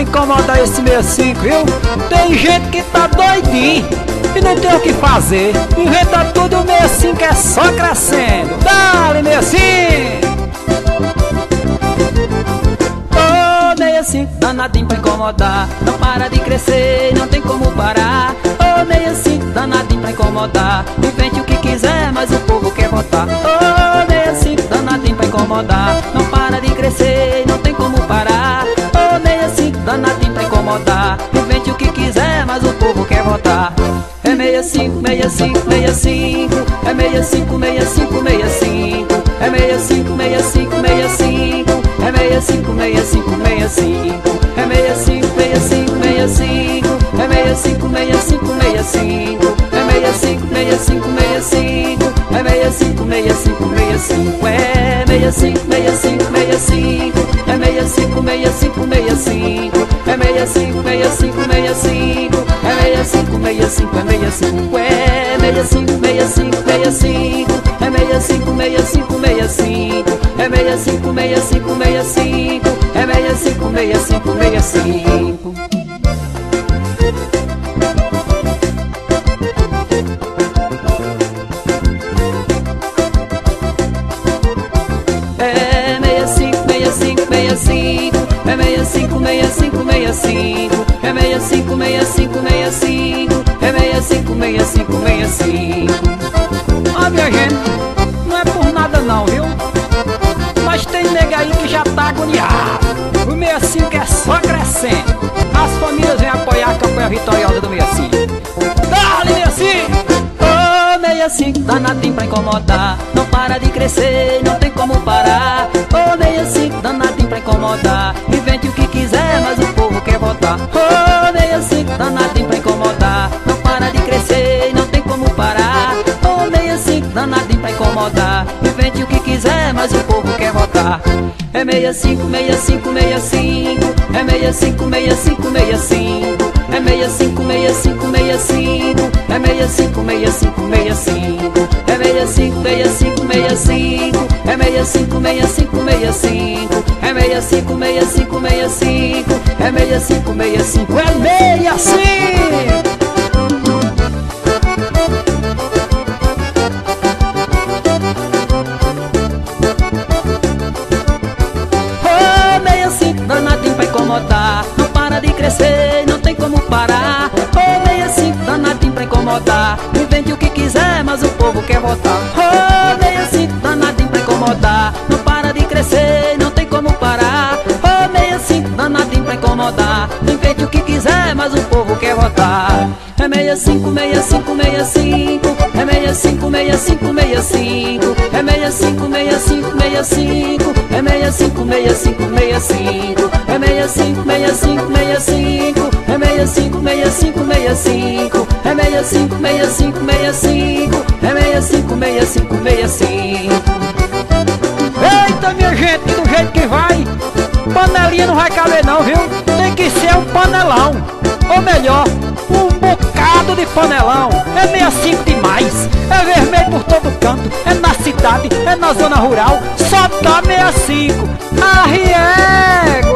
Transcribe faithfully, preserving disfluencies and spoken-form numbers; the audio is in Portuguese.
incomodar esse sessenta e cinco, viu? Tem gente que tá doidinho e não tem o que fazer. Inventa tudo, o sessenta e cinco é só crescendo. Dá-lhe sessenta e cinco! Ô sessenta e cinco, danadinho pra incomodar. Não para de crescer, não tem como parar. Ô sessenta e cinco, danadinho pra incomodar. Invente o que quiser, mas o povo quer votar. Ô sessenta e cinco, danadinho pra incomodar. Não para de crescer, não tem como parar. Ô sessenta e cinco, danadinho pra incomodar. Invente o que quiser, mas o povo quer votar. É sessenta e cinco, sessenta e cinco, sessenta e cinco. É sessenta e cinco, sessenta e cinco, sessenta e cinco. É sessenta e cinco, sessenta e cinco, sessenta e cinco. É sessenta e cinco, sessenta e cinco, sessenta e cinco. É sessenta e cinco, sessenta e cinco, sessenta e cinco. É sessenta e cinco, sessenta e cinco, sessenta e cinco. É sessenta e cinco, sessenta e cinco, sessenta e cinco. É sessenta e cinco, sessenta e cinco, sessenta e cinco. É sessenta e cinco, sessenta e cinco, sessenta e cinco. É sessenta e cinco, sessenta e cinco, sessenta e cinco. É sessenta e cinco, sessenta e cinco, sessenta e cinco. É sessenta e cinco, sessenta e cinco, sessenta e cinco. É sessenta e cinco, sessenta e cinco, sessenta e cinco. É sessenta e cinco, sessenta e cinco, sessenta e cinco. É sessenta e cinco, sessenta e cinco, sessenta e cinco. É sessenta e cinco, sessenta e cinco, sessenta e cinco. É sessenta e cinco, sessenta e cinco, sessenta e cinco. É sessenta e cinco, sessenta e cinco, sessenta e cinco. É sessenta e cinco, sessenta e cinco, sessenta e cinco. É sessenta e cinco, sessenta e cinco, sessenta e cinco. Ó, minha gente, não é por nada não, viu? Mas tem nega aí que já tá agoniado. O sessenta e cinco é só crescendo. As famílias vêm apoiar a campanha vitoriosa do sessenta e cinco. Dá-lhe sessenta e cinco! Ô, sessenta e cinco, danadinho pra incomodar. Não para de crescer, não tem como parar. Ô, sessenta e cinco, danadinho pra incomodar. Invente o que quiser, mas o povo quer votar. Ô, sessenta e cinco, danadinho pra incomodar. Não para de crescer, não tem como parar. Ô, sessenta e cinco, danadinho pra incomodar. Invente o que quiser, mas o povo quer votar. É sessenta e cinco, sessenta e cinco, sessenta e cinco. É sessenta e cinco, sessenta e cinco, sessenta e cinco. É sessenta e cinco, sessenta e cinco, sessenta e cinco. É sessenta e cinco, sessenta e cinco, sessenta e cinco. É sessenta e cinco, sessenta e cinco, sessenta e cinco. É sessenta e cinco, sessenta e cinco, sessenta e cinco. É sessenta e cinco, sessenta e cinco, sessenta e cinco. É sessenta e cinco, sessenta e cinco, é sessenta e cinco. Danadinho pra incomodar, não para de crescer, não tem como parar. Ô, sessenta e cinco, danadinho pra incomodar. Invente o que quiser, mas o povo quer votar. Ô, sessenta e cinco, danadinho pra incomodar. Não para de crescer, não tem como parar. Ô, sessenta e cinco, danadinho pra incomodar. Invente o que quiser, mas o povo quer votar. É sessenta e cinco, sessenta e cinco, sessenta e cinco. É sessenta e cinco, sessenta e cinco, sessenta e cinco. É sessenta e cinco, sessenta e cinco, sessenta e cinco. É sessenta e cinco, sessenta e cinco, sessenta e cinco. É sessenta e cinco, sessenta e cinco, sessenta e cinco. É sessenta e cinco, sessenta e cinco, sessenta e cinco. É sessenta e cinco, sessenta e cinco, sessenta e cinco. É sessenta e cinco, sessenta e cinco, sessenta e cinco. Eita, minha gente, do jeito que vai, panelinha não vai caber não, viu? Tem que ser um panelão. Ou melhor, um bocado de panelão. É sessenta e cinco demais. É vermelho por todo canto. É na cidade, é na zona rural. Só dá sessenta e cinco. Arriego!